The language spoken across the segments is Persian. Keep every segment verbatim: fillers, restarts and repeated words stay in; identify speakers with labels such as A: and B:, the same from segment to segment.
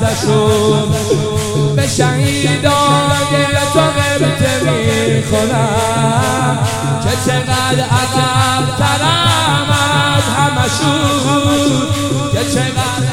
A: ازشون به شهیدای تو غبطه میخونم که چقدر عقب ترم از همشون که چقدر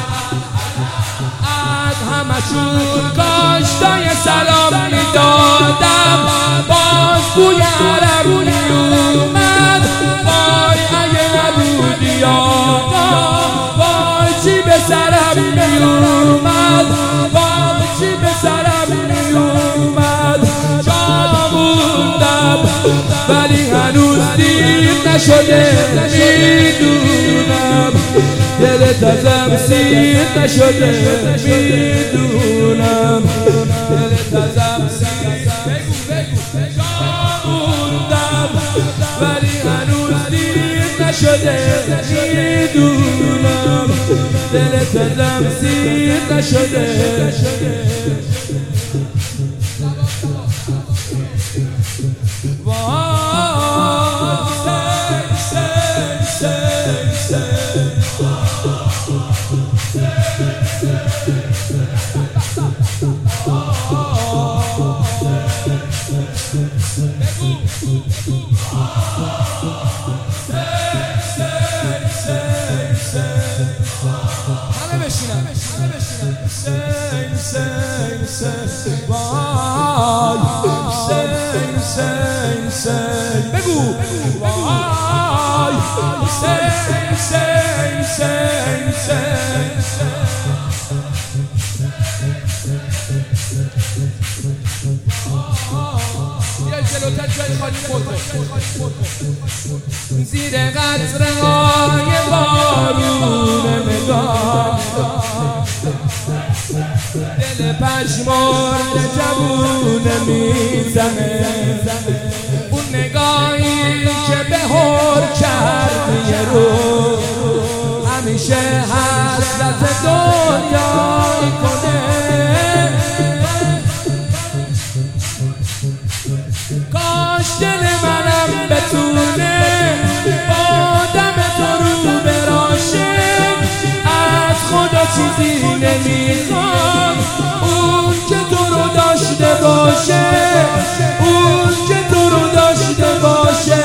A: از همشون کاشتای سلام میدادم باز بوی عرب میومد وای اگه نبودی آقا وای چی به سرم میومد وای چی به سرم میومد جا موندم ولی هنوز دیر نشده میدونم دلت ازم سیر نشده میدونم دلت ازم سیر جا موندم ولی هنوز دیر نشده میدونم دلت ازم سیر نشده همه بشینم همه بشینم سین سین سین وای سین سین سین بگو وای سین سین سین سین یه جلوتر جای خالی خود زیر قطره های بارون نگاه دل پشمرده جوونه میزنه اون نگاهی که به هر کرد یه رو همیشه حسرت دنیا کنه کاش دل منم بتونه آدم تو رو براشه از خدا چیزی نمیخوام اون که تو رو داشته باشه اون که تو رو داشته باشه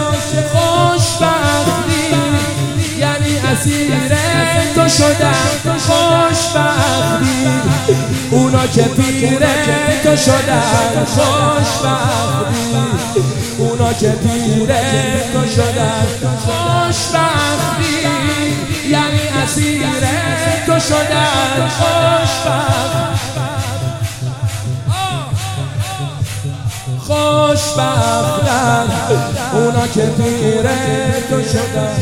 A: خوشبختی یعنی اسیر تو شدن خوشبختی اونا که پیره تو شدن خوشبختی اونا که پیره تو شدن خوشبختی یعنی اسیر تو شدن خوشبختی خوشبختن اونا که پیره تو شدن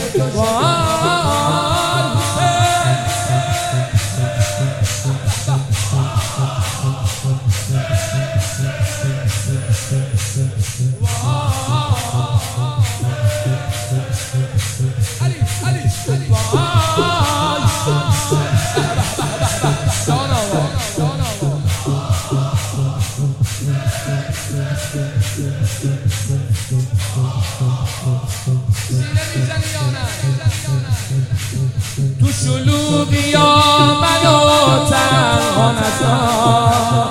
A: تو شلوغی ها منو تنها نذار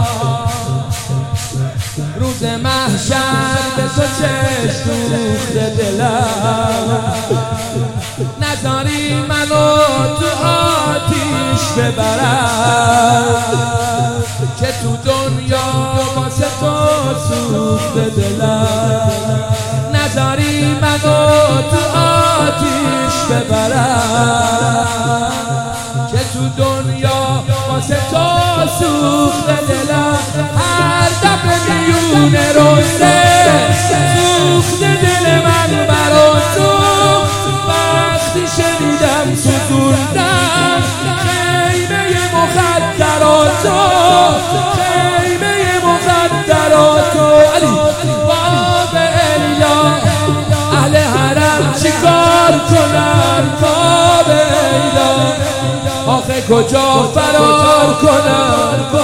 A: روز محشر به تو چشم دوخته دلم نذاری منو تو آتیش ببرم که تو دنیا واسه تو سوخته دلم نذاری منو تو آتیش ببرم که تو دنیا واسه تو سوخته دلم هر دفعه میونه روزه سوخته دل من برا تو وقتی شنیدم سوزوندم خیمه مخدراتو خیمه مخدراتو علی باب الا اهل حرم چیکار کنن باب الا آخه کجا فرار کنن